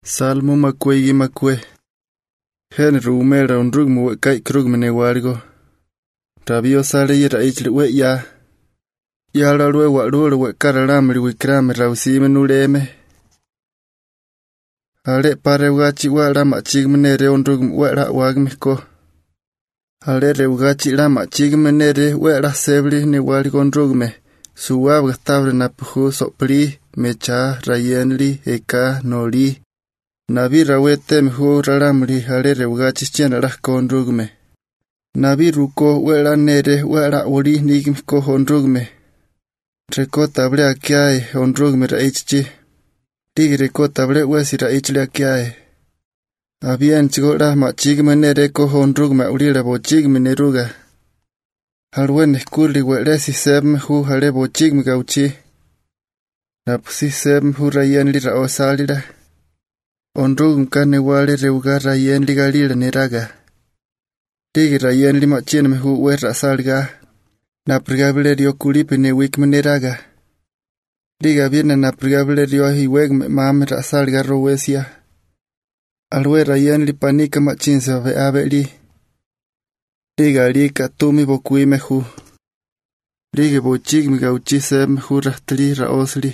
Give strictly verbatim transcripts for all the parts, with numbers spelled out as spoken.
Salmo makwe gi makwe. Hen rumera on rug mu kai krug mene wargo. Rabio sale yira ichli we ya. Ya la lwe wa lwe we karalamri we krame rausime nuleme. Ale pare ugachi wa lama chigmenere on rug we la wagmiko. Ale re ugachi lama chigmenere we la sebli ni wargo on rug me. Suwa gatabre na puhu sopli mecha rayenli eka noli. Nabi rawete mhu raramri halere ugachi chena la kondrugme. Nabi ruko wela nere wela ori nigmko hondrugme. Reko table akiae hondrugme ra ichi. Digi reko table wesi ra ichi akiae. Abien chigo la ma chigme nere ko hondrugme urire bo chigme neruga. Halwene kurli welesi sebme hu hale bo chigme gauchi. Napusi sebme hu rayenli ra osalira. Onrugum kane wale reuga rayen li galila neraga. Digi rayen li machien me hu werra salga. Na prigabile rio kulipe ne wikme neraga. Diga viene na prigabile rio hi wegme mame ra salga rowesia. Alwe rayen li panika machin se ve ave li. Diga li katumi bokui me hu. Digi bochig mi gauchi se me hu rahtli ra osli.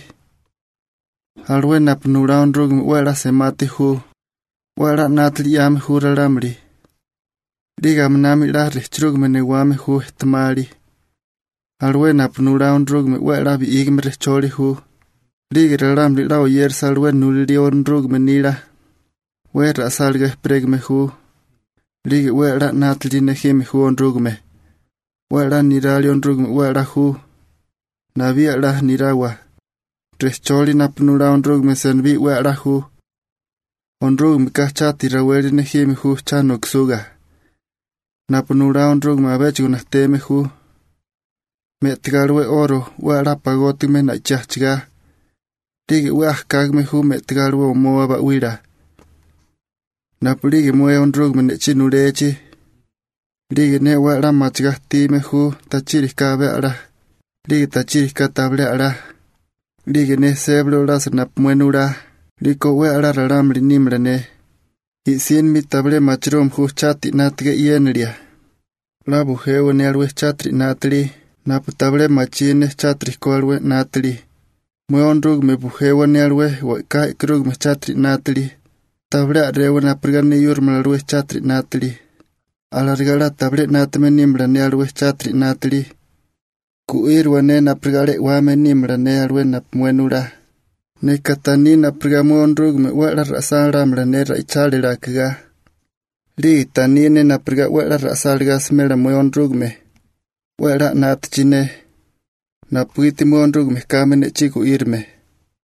Alwe napnura onrug wela semati hu. Wela natli yame hu ralamri. Diga mnami la richrug mene wame hu htmali. Alwe napnura onrug wela bi igme recholi hu. Diga ralamri la oyer salwe nuliri onrug menila. Wera salga pregme hu. Diga wela natli nehime hu onrug me. Wela nirali onrug wela hu. Navia la nirawa. Recholi napnura onrug me senbi wera hu. Onrug me kachati raweli nehime hu chanok suga. Napnura onrug me abech gunasteme hu. Metgalwe oro wera pagoti me na chachga. Digi weh kagme hu metgalwe omoa ba wira. Napuligi mwe onrug me nechinulechi. Digi ne wera machgahti me hu tachiri kabe ara. Digi tachiri katable ara. Digi ne seblo las nap muenura. Liko we ala raramri nimrene. Isien mi table machrom hu chati natge yenria. Labu hewe ne alwe chatri natli. Napu table machine chatri ko alwe natli. Mwe onrug me buhewe ne alwe wakai krug me chatri natli. Table arewe naprigane yurma alwe chatri natli. Alargala table natme nimra ne alwe chatri natli. Kuirwa ne naprigale wame nimra ne alwe napmuenura. Ne katani naprigamu onrug me wela rasal ramra ne raichale rakga. Li tani ne napriga wela rasal gasmera mwe onrug me. Wela natchine. Napuiti mwe onrug me kamene chiku irme.